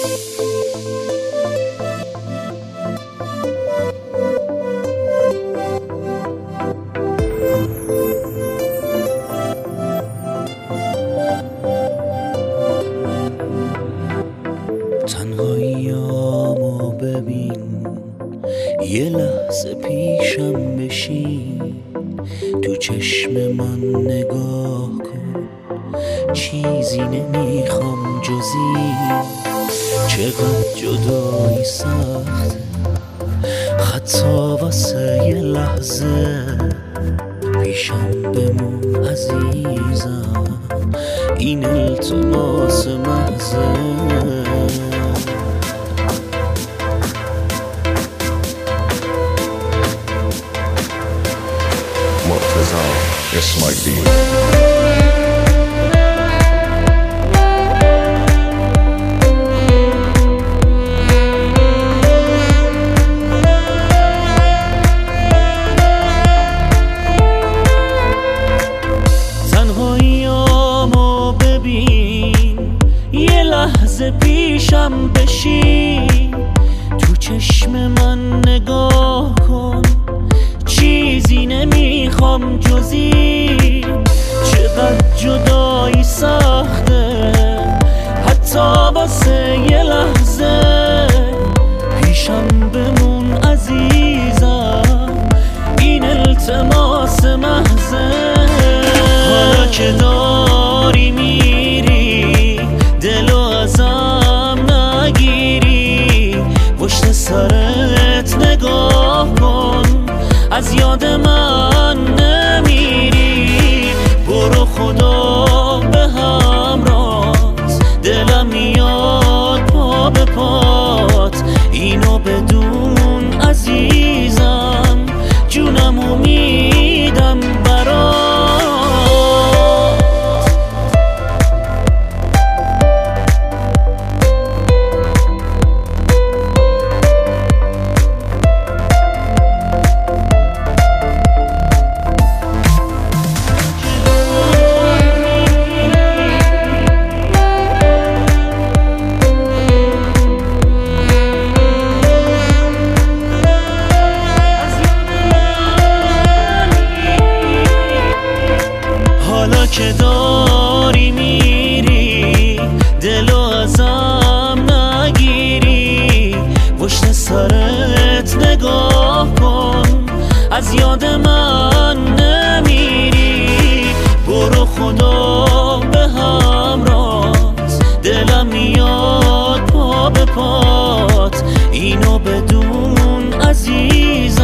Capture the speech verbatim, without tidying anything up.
تنهاییامو ببین، یه لحظه پیشم بشین، تو چشم من نگاه کن، چیزی نمیخوام جزی. چقدر جدایی سخته، حتی واسه یه لحظه پیشم بمون عزیزم، این التماس محضه. مرتضی اسماعیلی. تنهاییامو ببین، یه لحظه پیشم بشین، تو چشم من نگاه کن، چیزی نمیخوام جزی. چقدر جدایی سخته، حتی واسه یه لحظه پیشم بمون عزیزم، این التماس محضه. حالا که داری میری، دلو ازم نگیری، پشت سرت نگاه کن، از یاد من نمیری. برو خدا به همراهت، دلم میاد پا به پات، اینو بدون عزیزم، جونمو میدم برات. حالا که داری میری، دلو ازم نگیری، پشت سرت نگاه کن، از یاد من نمیری. برو خدا به همراهت، دلم میاد پا به پات، اینو بدون عزیز،